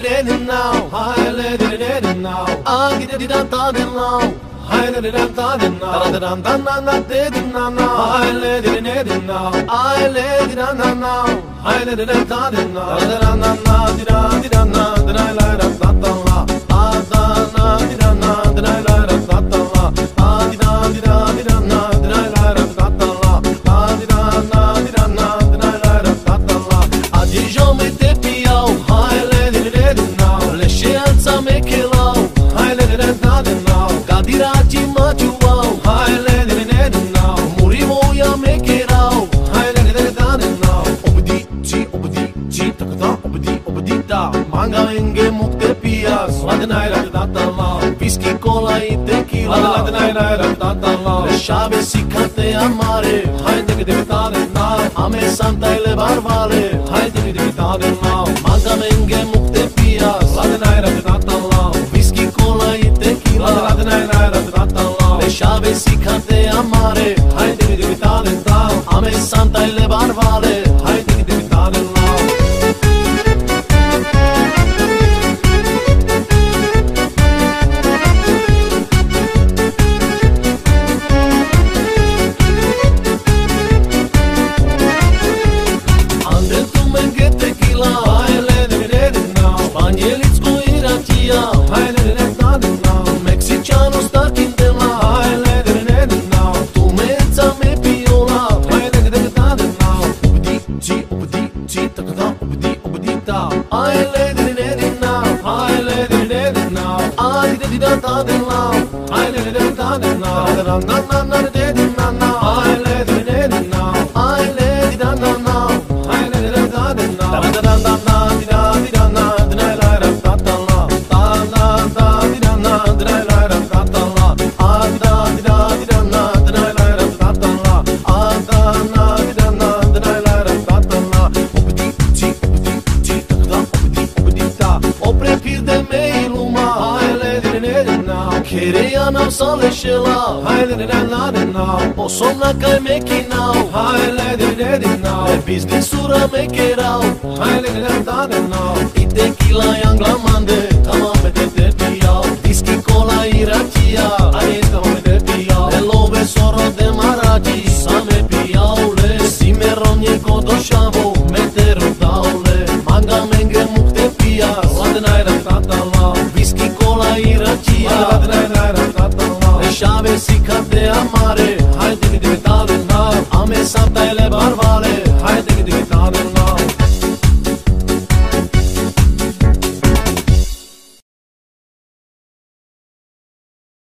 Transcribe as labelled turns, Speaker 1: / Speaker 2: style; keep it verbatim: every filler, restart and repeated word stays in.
Speaker 1: it in now. I let it in now. I get it out of it now. I let it out of it now. I let it in now. I let it in now. I let it out now. I let it out of it now. Da da da da da da da da la da da da la. Ah da da da da da da la da da da la. Ah da da da da da da la da da da la. Ah da da da da da da la da da da la. Adi jome te piau. Hai let it in now. Le scienza me che lau. Hai let it out now. Gadiraci maciuau. Hai let it in now. Murivo ya me che rau. Hai let it out now. Obdi ci obdi ci takda obdi obdi da. Manga enge mukte pia. Swadnai ra da da la. Whisky cola e tequila. Swadnai ra da da la. Le chave si cante amare. Hai de de da na. Ame santa le barvale. Hai de de da na. Manga enge mukte pia. Swadnai ra da da la. Whisky cola e tequila. Swadnai ra da da la. Le chave si cante amare. Hai de de da na. Ame santa le barvale. Hai de de da na. O somna kai meki now, hai let it in now. E business ura make it out, hai let it out now.